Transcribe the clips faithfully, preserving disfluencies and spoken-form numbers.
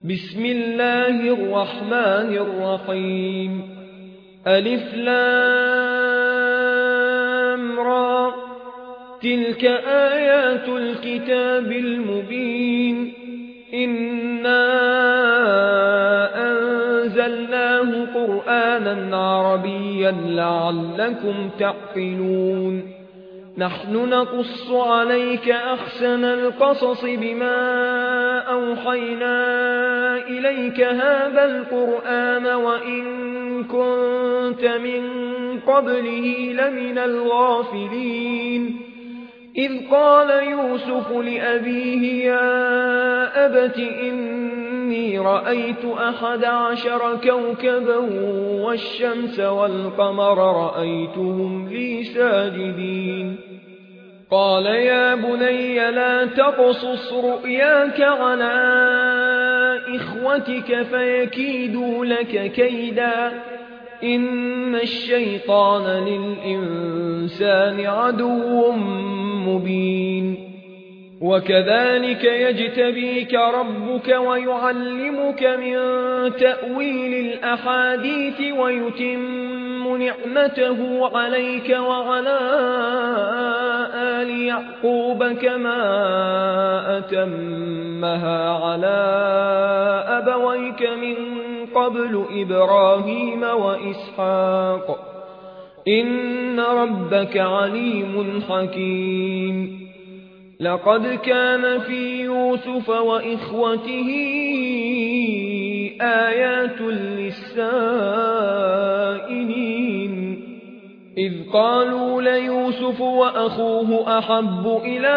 بسم الله الرحمن الرحيم ألف لام را تلك آيات الكتاب المبين إنا أنزلناه قرآنا عربيا لعلكم تعقلون نحن نقص عليك أحسن القصص بما أوحينا إليك هذا القرآن وإن كنت من قبله لمن الغافلين إذ قال يوسف لأبيه يا أبت إني رأيت أحد عشر كوكبا والشمس والقمر رأيتهم لي ساجدين قال يا بني لا تقصص رؤياك على إخوتك فيكيدوا لك كيدا إن الشيطان للإنسان عدو مبين وكذلك يجتبيك ربك ويعلمك من تأويل الأحاديث ويتم نعمته عليك وعلى آل يعقوب كما أتمها على أبويك من قبل إبراهيم وإسحاق إن ربك عليم حكيم لقد كان في يوسف وإخوته آيات للسائلين إذ قالوا ليوسف وأخوه أحب إلى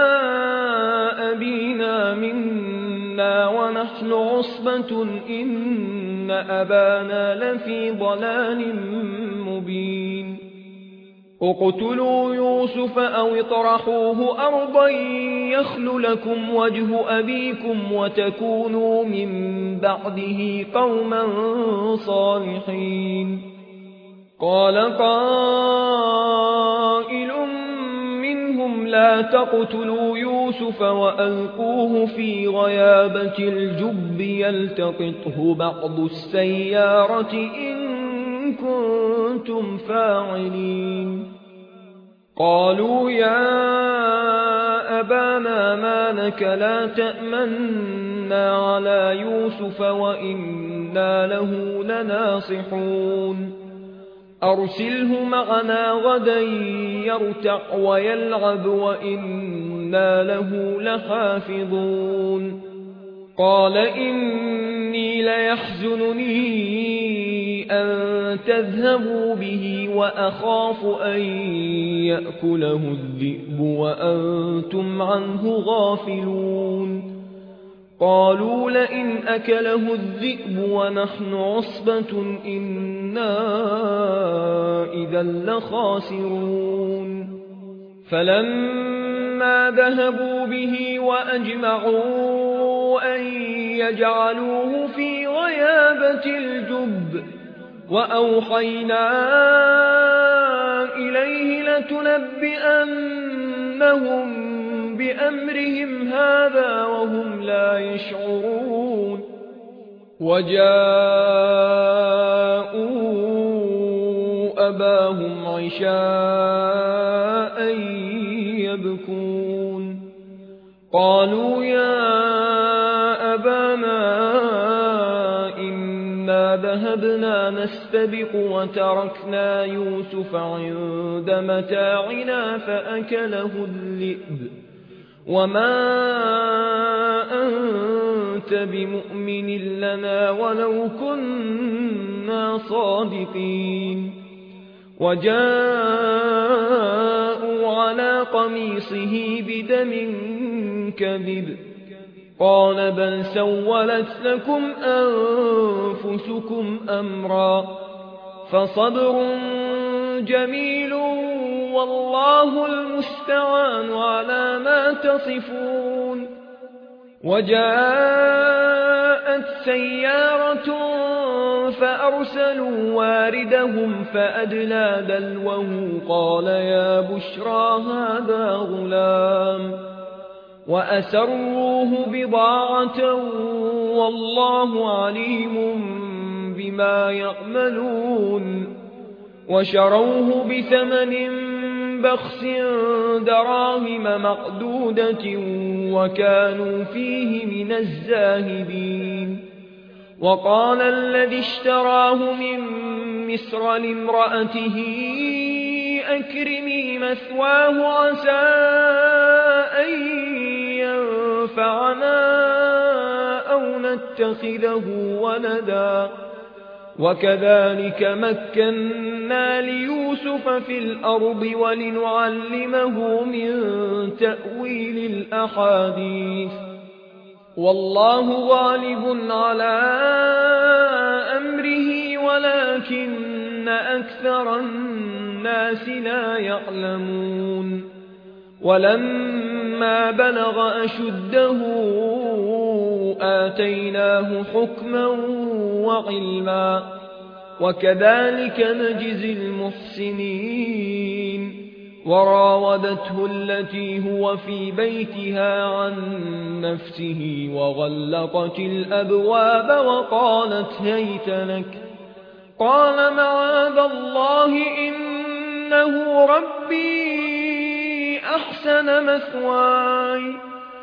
أبينا منا ونحن عصبة إن أبانا لفي ضلال مبين اقتلوا يوسف أو اطرحوه أرضا يخل لكم وجه أبيكم وتكونوا من بعده قوما صالحين قال قائل منهم لا تقتلوا يوسف وألقوه في غيابة الجب يلتقطه بعض السيارة إن كنتم فاعلين قالوا يا أبانا ما لك لا تأمنا على يوسف وإنا له لناصحون أرسله معنا غدا يرتع ويلعب وإنا له لحافظون قال إني ليحزنني أن تذهبوا به وأخاف أن يأكله الذئب وأنتم عنه غافلون قالوا لئن أكله الذئب ونحن عصبة إنا إذا لخاسرون فلما ذهبوا به وأجمعوا أن يجعلوه في غيابة الجب وأوحينا إليه لتنبئنهم بأمرهم هذا وهم لا يشعرون وجاءوا أباهم عشاء يبكون قالوا يا أبانا إنا ذهبنا نستبق وتركنا يوسف عند متاعنا فأكله الذئب وما أنت بمؤمن لنا ولو كنا صادقين وجاءوا على قميصه بدم كذب قال بل سولت لكم أنفسكم أمرا فصبر جميل والله المستعان على ما تصفون وجاءت سيارة فأرسلوا واردهم فأدلى دلوه قال يا بشرى هذا غلام وأسروه بضاعة والله عليم بما يعملون وشروه بثمن بخس دراهم معدودة وكانوا فيه من الزاهدين وقال الذي اشتراه من مصر لامرأته أكرمي مثواه عسى أن ينفعنا أو نتخذه ولدا وكذلك مكنا ليوسف في الأرض ولنعلمه من تأويل الأحاديث والله غالب على أمره ولكن أكثر الناس لا يعلمون ولما بلغ أشده آتيناه حكما وعلما وكذلك نجزي المحسنين وراودته التي هو في بيتها عن نفسه وغلقت الأبواب وقالت هيت لك قال معاذ الله إنه ربي أحسن مثواي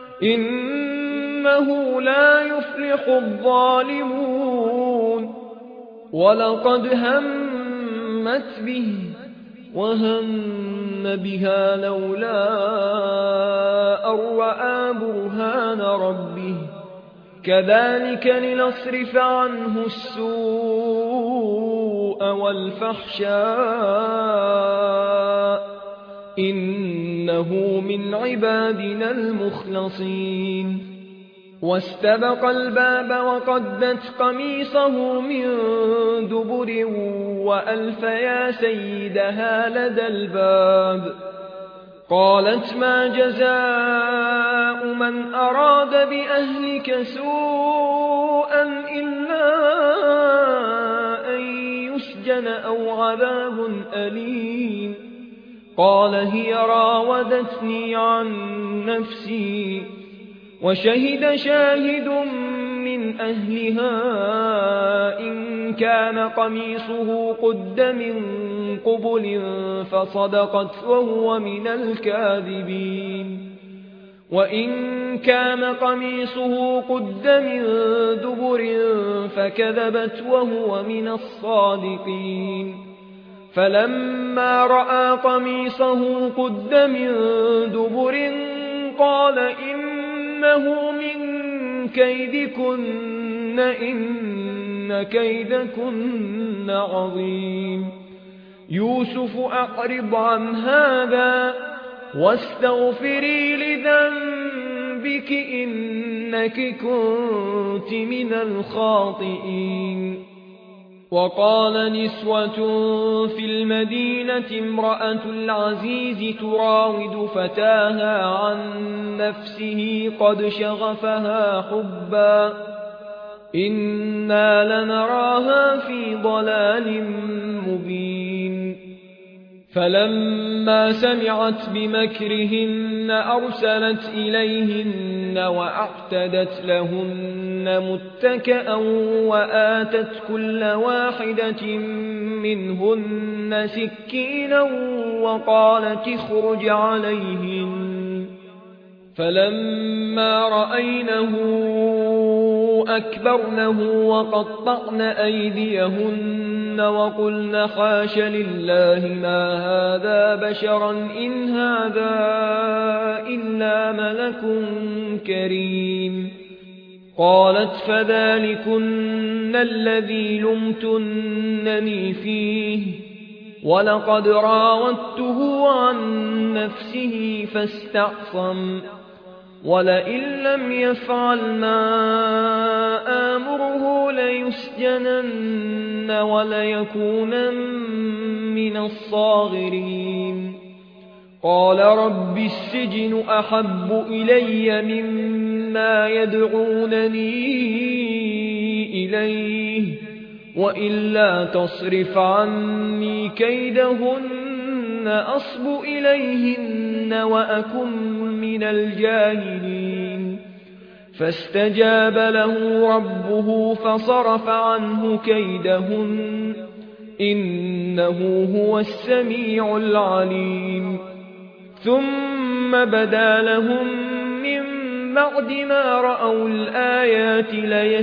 إنه لا يفلح الظالمون ولقد همت به وهم بها لولا أن رأى برهان ربه كذلك لنصرف عنه السوء والفحشاء إنه من عبادنا المخلصين واستبق الباب وقدت قميصه من دبر وألف يا سيدها لدى الباب قالت ما جزاء من أراد بأهلك سوءا إلا أن يسجن أو عذاب أليم قال هي راودتني عن نفسي وشهد شاهد من أهلها إن كان قميصه قد من قبل فصدقت وهو من الكاذبين وإن كان قميصه قد من دبر فكذبت وهو من الصادقين فلما رأى قميصه قد من دبر قال إنه من كيدكن إن كيدكن عظيم يوسف أعرض عن هذا واستغفري لذنبك إنك كنت من الخاطئين وقال نسوة في المدينة امرأة العزيز تراود فتاها عن نفسه قد شغفها حبا إنا لنراها في ضلال مبين فلما سمعت بمكرهن أرسلت إليهن وأعتدت لهن متكئا وآتت كل واحدة منهن سكينا وقالت اخرج عليهن فلما رأينه أكبرنه وقطعن أيديهن وقلن حاش لله ما هذا بشرا إن هذا إلا ملك كريم قالت فذلكن الذي لمتنني فيه ولقد راودته عن نفسه فاستعصم ولئن لم يفعل ما آمره ليسجنن وليكونن من الصاغرين قال رب السجن أحب إلي مما يدعونني إليه وإلا تصرف عني كيدهن أصب إليهن وأكن من الجاهلين فاستجاب له ربه فصرف عنه كيدهن إنه هو السميع العليم ثم بدا لهم من بعد ما رأوا الآيات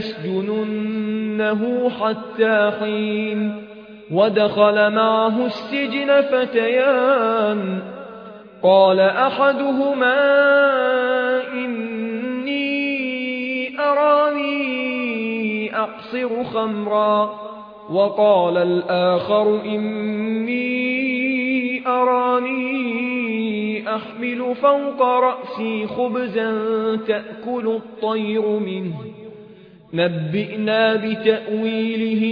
ليسجننه حتى حين ودخل معه السجن فتيان قال أحدهما إني أراني أعصر خمرا وقال الآخر إني أراني أحمل فوق رأسي خبزا تأكل الطير منه نبئنا بتأويله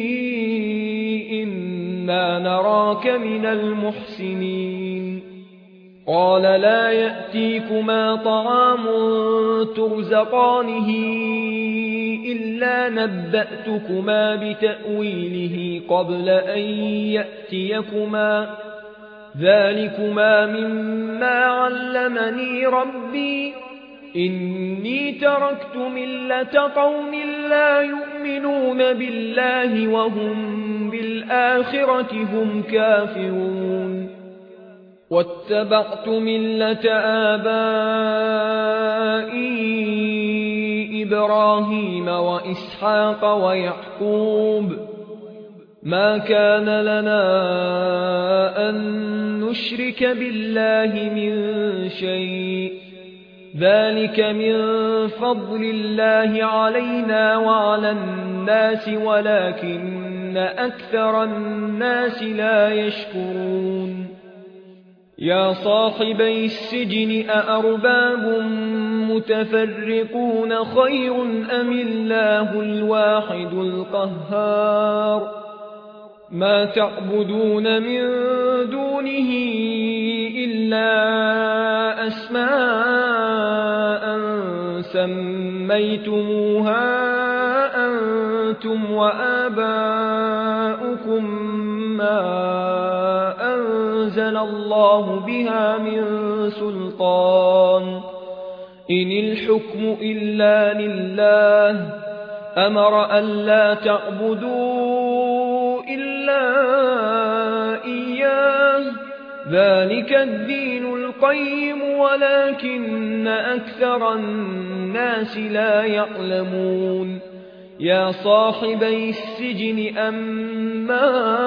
إنا نراك من المحسنين قال لا يأتيكما طعام ترزقانه إلا نبأتكما بتأويله قبل أن يأتيكما ذلكما مما علمني ربي إني تركت ملة قوم لا يؤمنون بالله وهم بالآخرة هم كافرون واتبعت ملة آبائي إبراهيم وإسحاق ويعقوب ما كان لنا أن نشرك بالله من شيء ذلك من فضل الله علينا وعلى الناس ولكن أكثر الناس لا يشكرون يا صاحبي السجن أأرباب متفرقون خير أم الله الواحد القهار ما تعبدون من دونه إلا أسماء سميتموها أنتم وآباؤكم ما أنزل الله بها من سلطان إن الحكم إلا لله أمر ألا تعبدوا إلا إياه ذلك الدين القيم ولكن أكثر الناس لا يعلمون يا صاحبي السجن أما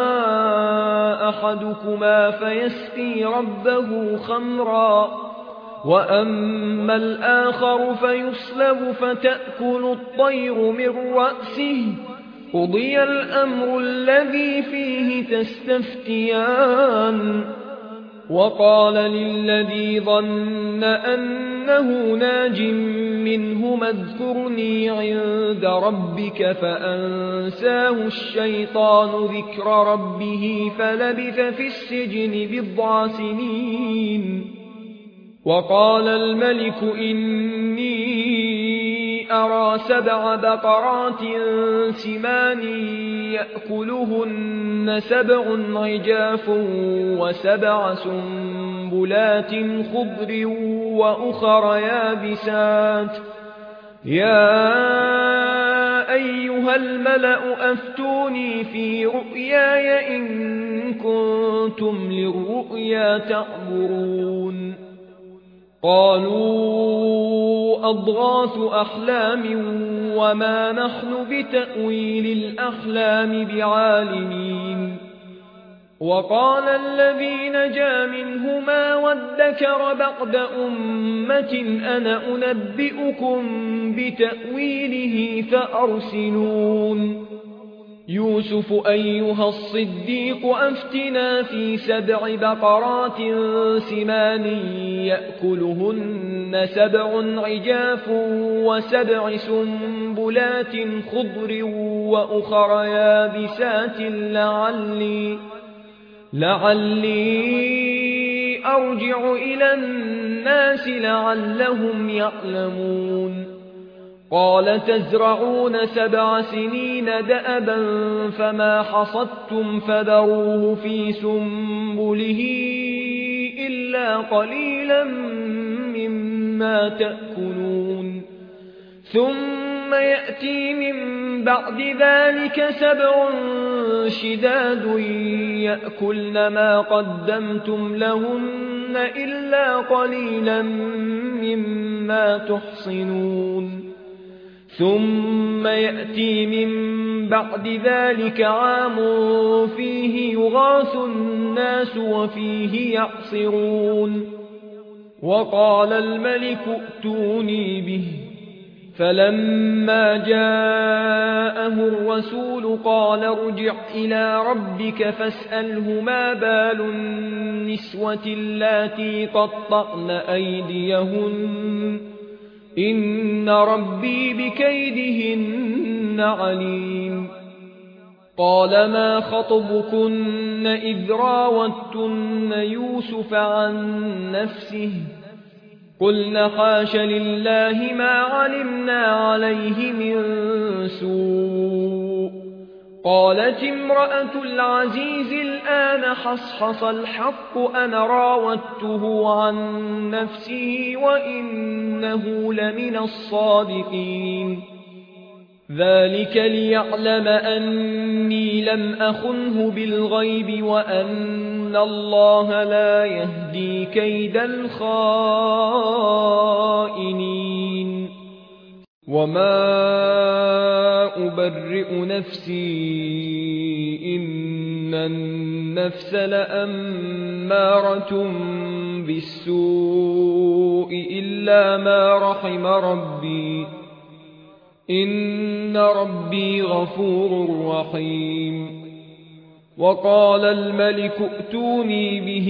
أحدكما فيسقي ربه خمرا وأما الآخر فيصلب فتأكل الطير من رأسه قضي الأمر الذي فيه تستفتيان وقال للذي ظن أنه ناج منهما اذكرني عند ربك فأنساه الشيطان ذكر ربه فلبث في السجن بضع سنين وقال الملك إني أرى سبع بقرات سمان يأكلهن سبع عجاف وسبع سنبلات خضر وأخر يابسات يا أيها الملأ أفتوني في رؤياي إن كنتم للرؤيا تعبرون قالوا أضغاث أحلام وما نحن بتأويل الأحلام بعالمين وقال الذي نجا منهما وادكر بعد أمة أنا أنبئكم بتأويله فأرسلون يوسف أيها الصديق أفتنا في سبع بقرات سمان يأكلهن سبع عجاف وسبع سنبلات خضر وأخر يابسات لعلي, لعلي أرجع إلى الناس لعلهم يعلمون قال تزرعون سبع سنين دأبا فما حصدتم فذروه في سنبله إلا قليلا مما تأكلون ثم يأتي من بعد ذلك سبع شداد يأكلن ما قدمتم لهن إلا قليلا مما تحصنون ثم يأتي من بعد ذلك عام فيه يغاث الناس وفيه يعصرون وقال الملك ائتوني به فلما جاءه الرسول قال ارجع إلى ربك فاسأله ما بال النسوة اللاتي قطعن أيديهن إن ربي بكيدهن عليم قال ما خطبكن إذ راوتن يوسف عن نفسه قلنا حاش لله ما علمنا عليه من سوء قالت امرأة العزيز الآن حصحص الحق أنا راودته عن نفسه وإنه لمن الصادقين ذلك ليعلم أني لم أخنه بالغيب وأن الله لا يهدي كيد الخائنين وما أبرئ نفسي إن النفس لأمارة بالسوء إلا ما رحم ربي إن ربي غفور رحيم وقال الملك ائتوني به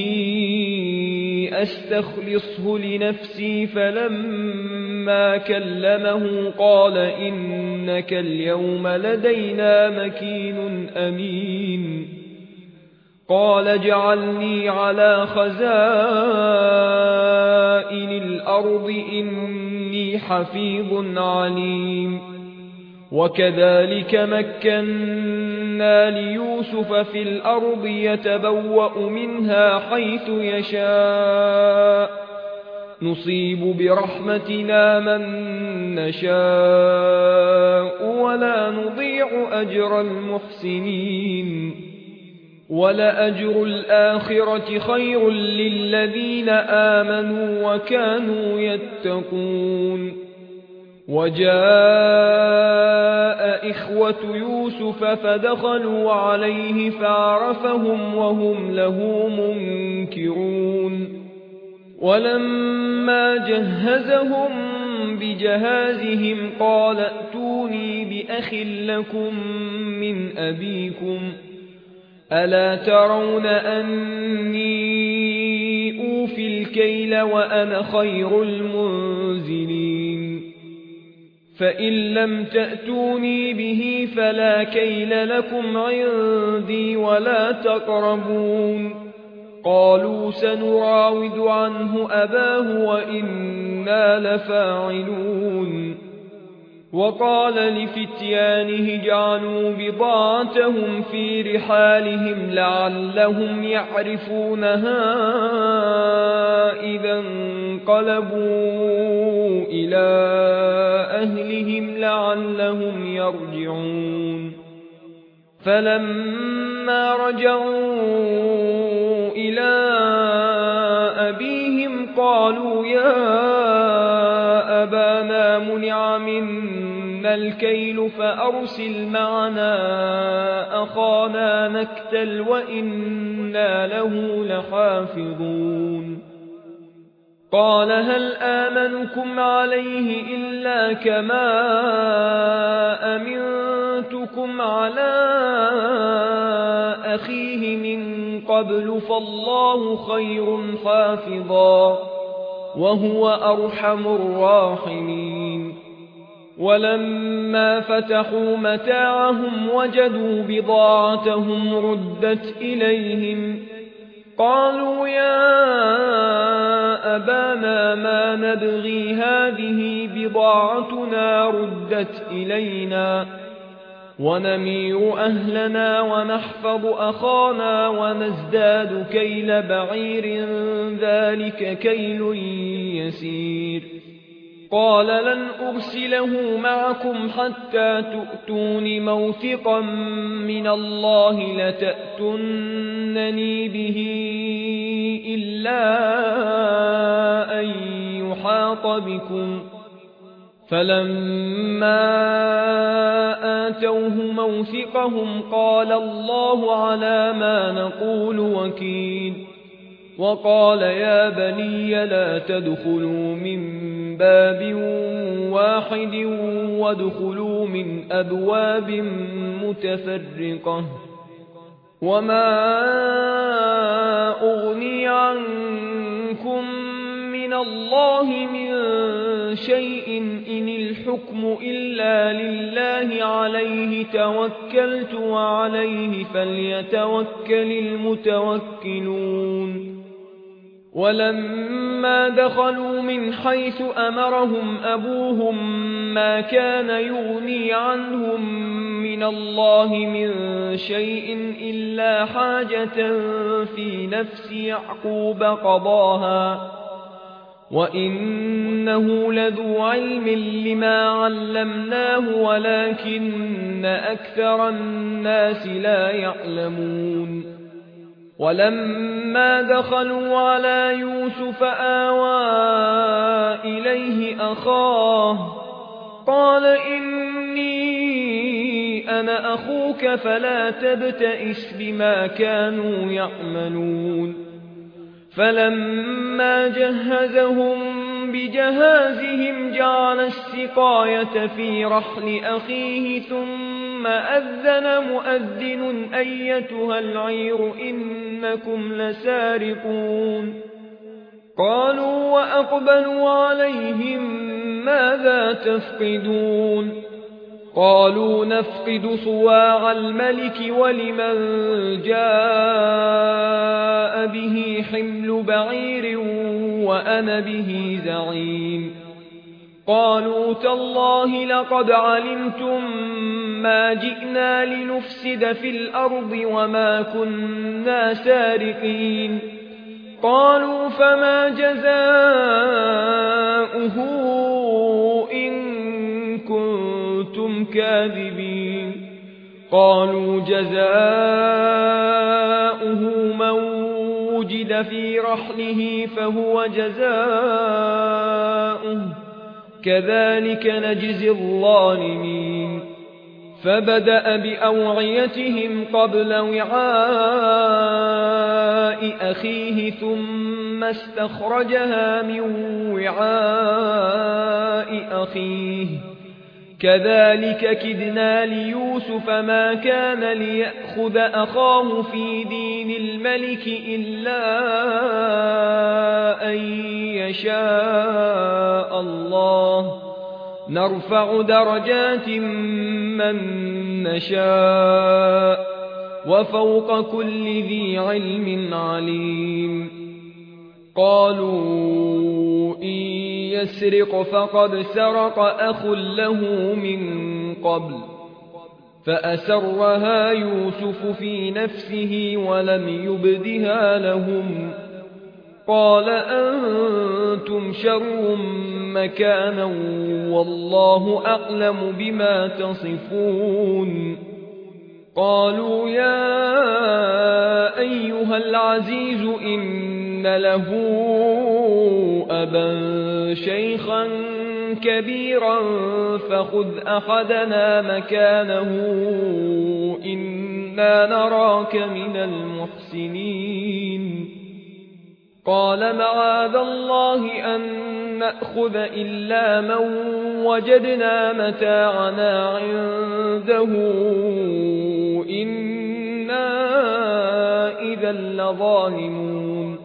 أستخلصه لنفسي فلما كلمه قال إنك اليوم لدينا مكين أمين قال اجعلني على خزائن الأرض إني حفيظ عليم وكذلك مكنا ليوسف في الأرض يتبوأ منها حيث يشاء نصيب برحمتنا من نشاء ولا نضيع أجر المحسنين ولأجر الآخرة خير للذين آمنوا وكانوا يتقون وجاء إخوة يوسف فدخلوا عليه فعرفهم وهم له منكرون ولما جهزهم بجهازهم قال ائتوني بأخ لكم من أبيكم ألا ترون أني أوفي الكيل وأنا خير المنزلين فإن لم تأتوني به فلا كيل لكم عندي ولا تقربون قالوا سنراود عنه أباه وإنا لفاعلون وقال لفتيانه جعلوا بضاعتهم في رحالهم لعلهم يعرفونها إذا انقلبوا إلى أهلهم لعلهم يرجعون فلما رجعوا إلى أبيهم قالوا يا أبانا منع منا الكيل فأرسل معنا أخانا نكتل وإنا له لحافظون قال هل آمنكم عليه إلا كما أمنتكم على أخيه من قبل فالله خير حافظا وهو أرحم الراحمين ولما فتحوا متاعهم وجدوا بضاعتهم ردت إليهم قالوا يا أبانا ما نبغي هذه بضاعتنا ردت إلينا ونمير أهلنا ونحفظ أخانا ونزداد كيل بعير ذلك كيل يسير قال لن أرسله معكم حتى تؤتون موثقا من الله لتأتونني به إلا أن يحاط بكم فلما آتوه موثقهم قال الله على ما نقول وكيل وقال يا بني لا تدخلوا من باب واحد وادخلوا من أبواب متفرقة وما أغني عنكم من الله من شيء إن الحكم إلا لله عليه توكلت وعليه فليتوكل المتوكلون ولما دخلوا من حيث أمرهم أبوهم ما كان يغني عنهم من الله من شيء إلا حاجة في نفس يعقوب قضاها وإنه لذو علم لما علمناه ولكن أكثر الناس لا يعلمون ولما دخلوا على يوسف آوى إليه أخاه قال إني أنا أخوك فلا تبتئس بما كانوا يعملون فلما جهزهم بجهازهم جعل السقاية في رحل أخيه ثم أذن مؤذن أيتها العير إنكم لسارقون قالوا وأقبلوا عليهم ماذا تفقدون قالوا نفقد صواع الملك ولمن جاء به حمل بعير وأنا به زعيم قالوا تالله لقد علمتم ما جئنا لنفسد في الأرض وما كنا سارقين قالوا فما جزاؤه إن كنتم كاذبين قالوا جزاؤه من وجد في رحله فهو جزاؤه كذلك نجزي الظالمين فبدأ بأوعيتهم قبل وعاء أخيه ثم استخرجها من وعاء أخيه كذلك كدنا ليوسف ما كان ليأخذ أخاه في دين الملك إلا أن يشاء الله نرفع درجات من نشاء وفوق كل ذي علم عليم قالوا إن يسرق فقد سرق أخ له من قبل فأسرها يوسف في نفسه ولم يبدها لهم قال أنتم شر مكانا والله أعلم بما تصفون قالوا يا أيها العزيز إن له أبا شيخا كبيرا فخذ أحدنا مكانه إنا نراك من المحسنين قال معاذ الله أن نأخذ إلا من وجدنا متاعنا عنده إنا إذا لظالمون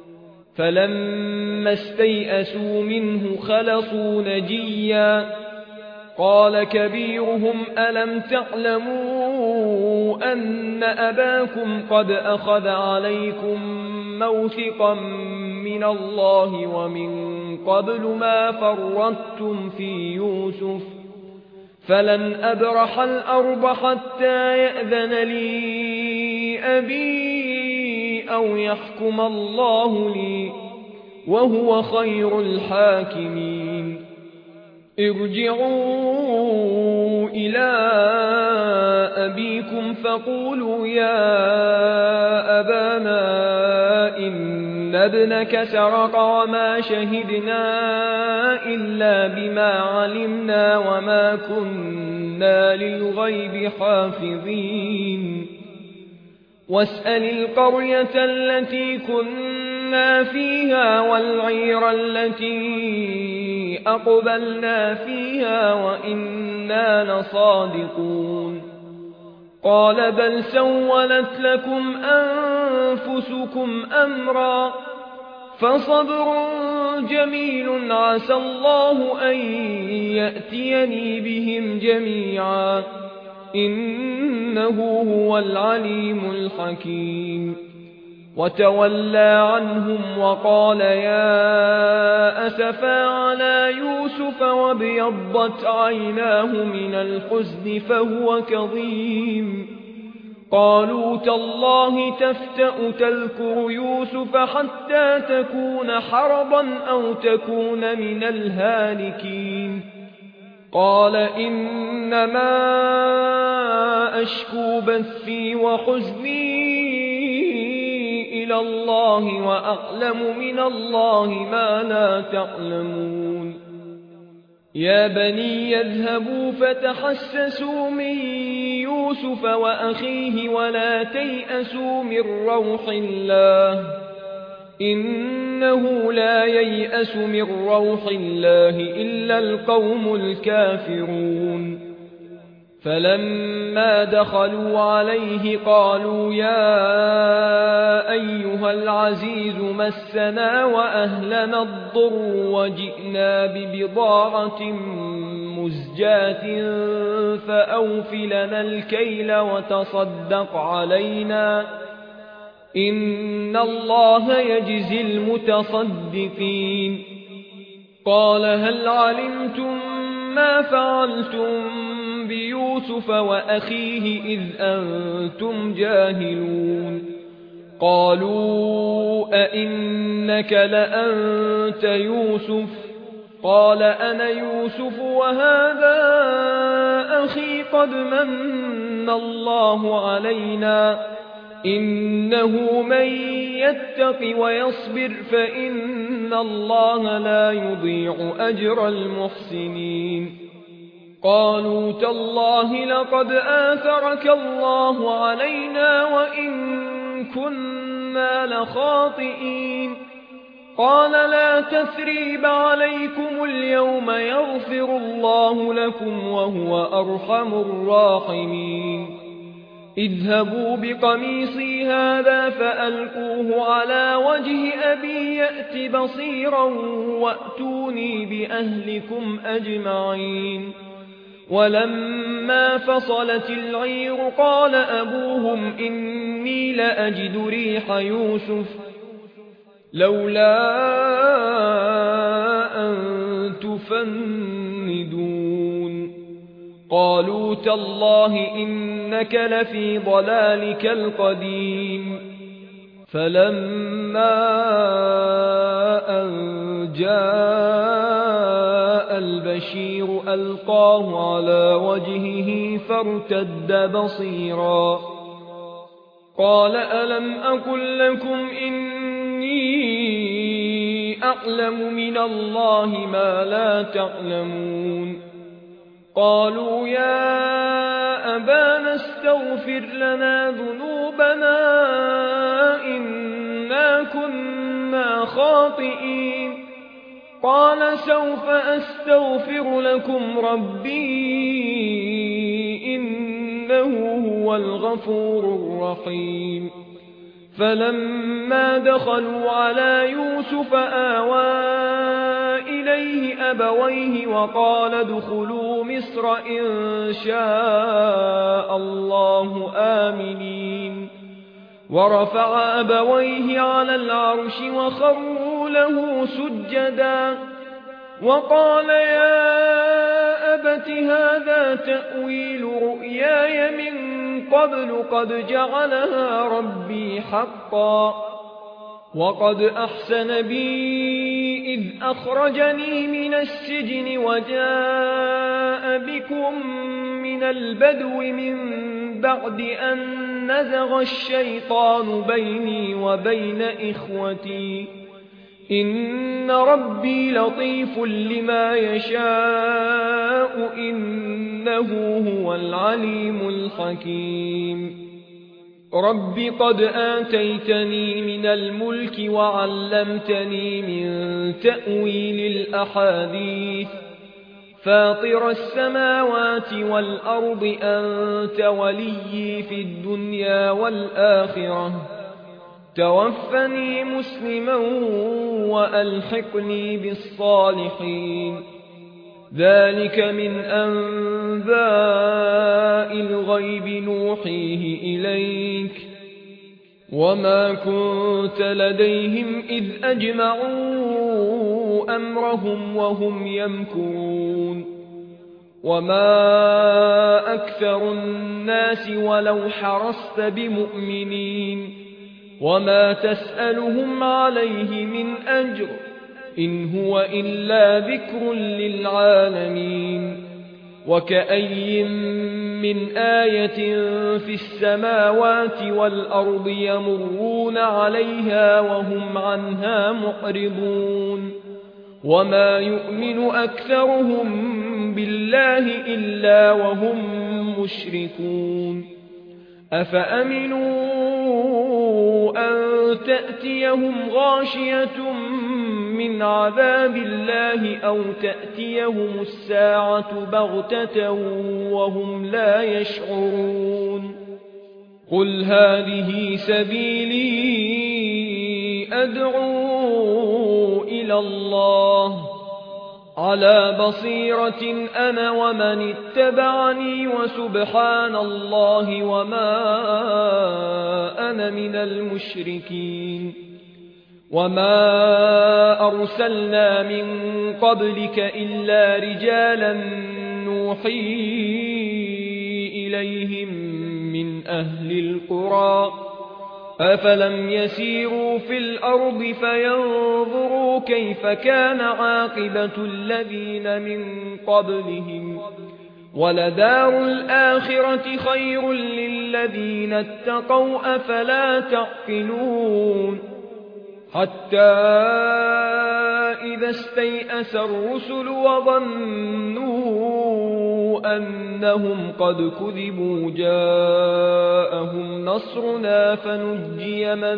فلما استيئسوا منه خلصوا نجيا قال كبيرهم ألم تعلموا أن أباكم قد أخذ عليكم موثقا من الله ومن قبل ما فرطتم في يوسف فلن أبرح الأرض حتى يأذن لي أبي أو يحكم الله لي وهو خير الحاكمين ارجعوا إلى أبيكم فقولوا يا أبانا إن ابنك سرق وما شهدنا إلا بما علمنا وما كنا للغيب حافظين واسأل القرية التي كنا فيها والعير التي أقبلنا فيها وإنا لصادقون قال بل سولت لكم أنفسكم أمرا فصبر جميل عسى الله أن يأتيني بهم جميعا إنه هو العليم الحكيم وتولى عنهم وقال يا أسفا على يوسف وابيضت عيناه من الحزن فهو كظيم قالوا تالله تفتأ تذكر يوسف حتى تكون حرضا أو تكون من الهالكين قال إنما أشكو بثي وحزني إلى الله وأعلم من الله ما لا تعلمون يا بني يذهبوا فتحسسوا من يوسف وأخيه ولا تيأسوا من روح الله إنه لا ييأس من روح الله إلا القوم الكافرون فلما دخلوا عليه قالوا يا أيها العزيز مسنا وأهلنا الضر وجئنا ببضاعة مزجاة فأوف لنا الكيل وتصدق علينا إن الله يجزي المتصدقين قال هل علمتم ما فعلتم بيوسف وأخيه إذ أنتم جاهلون قالوا أئنك لأنت يوسف قال أنا يوسف وهذا أخي قد من الله علينا إنه من يتق ويصبر فإن الله لا يضيع أجر المحسنين قالوا تالله لقد آثرك الله علينا وإن كنا لخاطئين قال لا تثريب عليكم اليوم يغفر الله لكم وهو أرحم الراحمين اذهبوا بقميصي هذا فألقوه على وجه أبي يأت بصيرا وأتوني بأهلكم أجمعين ولما فصلت العير قال أبوهم إني لأجد ريح يوسف لولا أن تفندون قالوا تالله إنك لفي ضلالك القديم فلما أن جاء البشير ألقاه على وجهه فارتد بصيرا قال ألم أقل لكم إني أعلم من الله ما لا تعلمون قالوا يا أبانا استغفر لنا ذنوبنا إنا كنا خاطئين قال سوف أستغفر لكم ربي إنه هو الغفور الرحيم فلما دخلوا على يوسف آوى إليه أبويه وقال ادخلوا مصر إن شاء الله آمنين ورفع أبويه على العرش وخروا له سجدا وقال يا أبت هذا تأويل رؤياي من قبل قد جعلها ربي حقا وقد أحسن بي إذ أخرجني من السجن وجاء بكم من البدو من بعد أن نزغ الشيطان بيني وبين إخوتي إن ربي لطيف لما يشاء إنه هو العليم الحكيم رب قد آتيتني من الملك وعلمتني من تأويل الأحاديث فاطر السماوات والأرض أنت وليي في الدنيا والآخرة توفني مسلما وألحقني بالصالحين ذلك من أنباء الغيب نوحيه إليك وما كنت لديهم إذ أجمعوا أمرهم وهم يمكرون وما أكثر الناس ولو حرصت بمؤمنين وما تسألهم عليه من أجر إن هو إلا ذكر للعالمين وكأي من آية في السماوات والأرض يمرون عليها وهم عنها معرضون وما يؤمن أكثرهم بالله إلا وهم مشركون أفأمنوا أن تأتيهم غاشية من عذاب الله أو تأتيهم الساعة بغتة وهم لا يشعرون قل هذه سبيلي أدعو إلى الله على بصيرة أنا ومن اتبعني وسبحان الله وما أنا من المشركين وما أرسلنا من قبلك إلا رجالا نوحي إليهم من أهل القرى أفلم يسيروا في الأرض فينظروا كيف كان عاقبة الذين من قبلهم ولدار الآخرة خير للذين اتقوا أفلا تعقلون حتى إذا استيأس الرسل وظنوا أنهم قد كذبوا جاءهم نصرنا فنجي من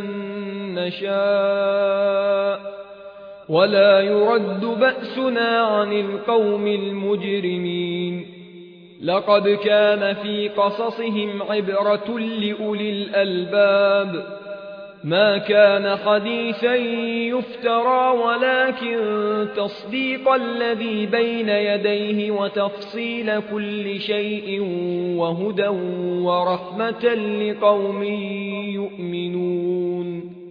نشاء ولا يرد بأسنا عن القوم المجرمين لقد كان في قصصهم عبرة لأولي الألباب ما كان حديثا يفترى ولكن تصديق الذي بين يديه وتفصيل كل شيء وهدى ورحمة لقوم يؤمنون